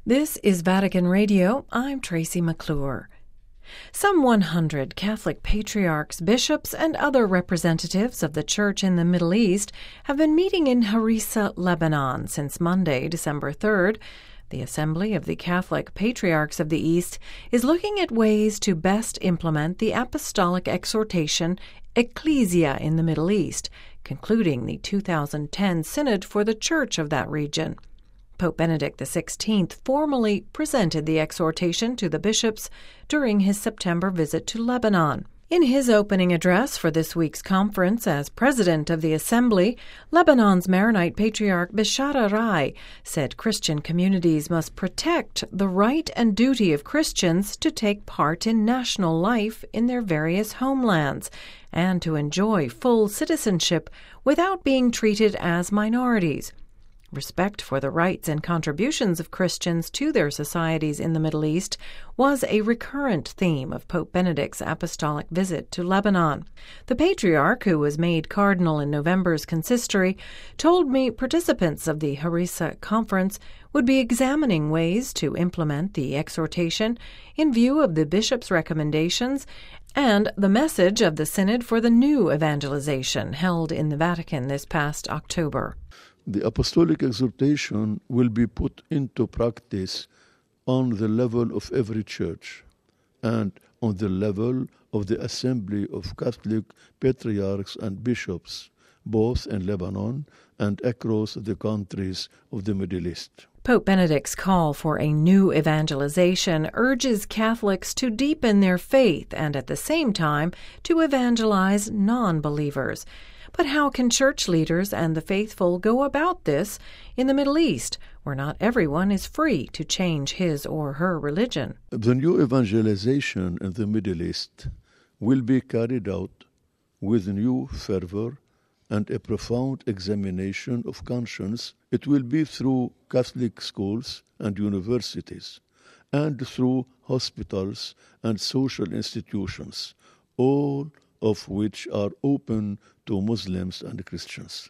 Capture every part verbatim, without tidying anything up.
This is Vatican Radio. I'm Tracy McClure. Some one hundred Catholic patriarchs, bishops, and other representatives of the Church in the Middle East have been meeting in Harissa, Lebanon, since Monday, December third. The Assembly of the Catholic Patriarchs of the East is looking at ways to best implement the apostolic exhortation Ecclesia in the Middle East, concluding the two thousand ten Synod for the Church of that region. Pope Benedict the sixteenth formally presented the exhortation to the bishops during his September visit to Lebanon. In his opening address for this week's conference as president of the Assembly, Lebanon's Maronite Patriarch Bishara Rai said Christian communities must protect the right and duty of Christians to take part in national life in their various homelands and to enjoy full citizenship without being treated as minorities. Respect for the rights and contributions of Christians to their societies in the Middle East was a recurrent theme of Pope Benedict's apostolic visit to Lebanon. The Patriarch, who was made cardinal in November's consistory, told me participants of the Harissa conference would be examining ways to implement the exhortation in view of the bishop's recommendations and the message of the Synod for the New Evangelization held in the Vatican this past October. The apostolic exhortation will be put into practice on the level of every church and on the level of the Assembly of Catholic Patriarchs and Bishops, both in Lebanon and across the countries of the Middle East. Pope Benedict's call for a new evangelization urges Catholics to deepen their faith and at the same time to evangelize non-believers. But how can church leaders and the faithful go about this in the Middle East, where not everyone is free to change his or her religion? The new evangelization in the Middle East will be carried out with new fervor and a profound examination of conscience. It will be through Catholic schools and universities, and through hospitals and social institutions, all of which are open to Muslims and Christians.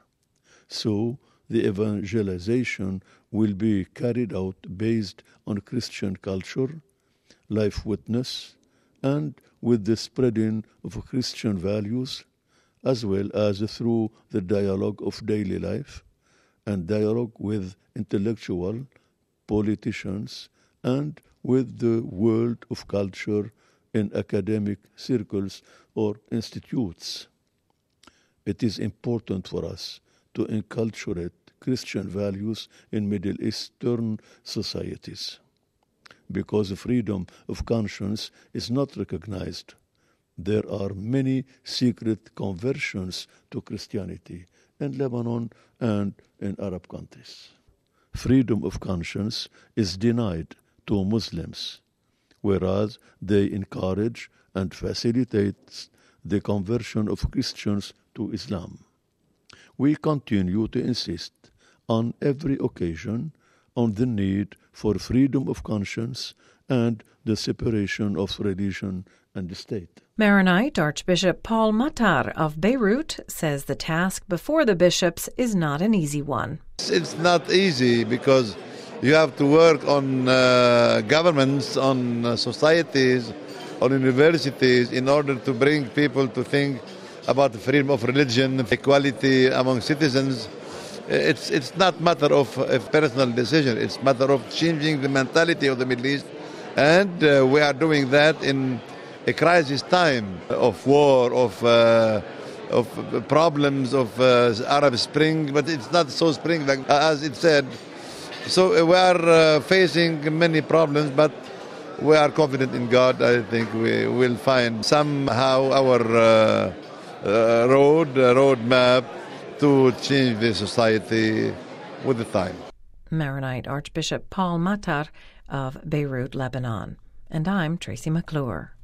So the evangelization will be carried out based on Christian culture, life witness, and with the spreading of Christian values, as well as through the dialogue of daily life and dialogue with intellectual, politicians, and with the world of culture in academic circles or institutes. It is important for us to inculturate Christian values in Middle Eastern societies. Because freedom of conscience is not recognized, there are many secret conversions to Christianity in Lebanon and in Arab countries. Freedom of conscience is denied to Muslims, whereas they encourage and facilitate the conversion of Christians to Islam. We continue to insist on every occasion on the need for freedom of conscience and the separation of religion and the state. Maronite Archbishop Paul Matar of Beirut says the task before the bishops is not an easy one. It's not easy because you have to work on uh, governments, on uh, societies, on universities in order to bring people to think about the freedom of religion, equality among citizens. It's it's not matter of a personal decision. It's matter of changing the mentality of the Middle East, and uh, we are doing that in a crisis time of war, of uh, of problems, of uh, Arab Spring. But it's not so spring like as it said. So we are uh, facing many problems, but we are confident in God. I think we will find somehow our uh, uh, road, uh, road map to change the society with the time. Maronite Archbishop Paul Matar of Beirut, Lebanon. And I'm Tracy McClure.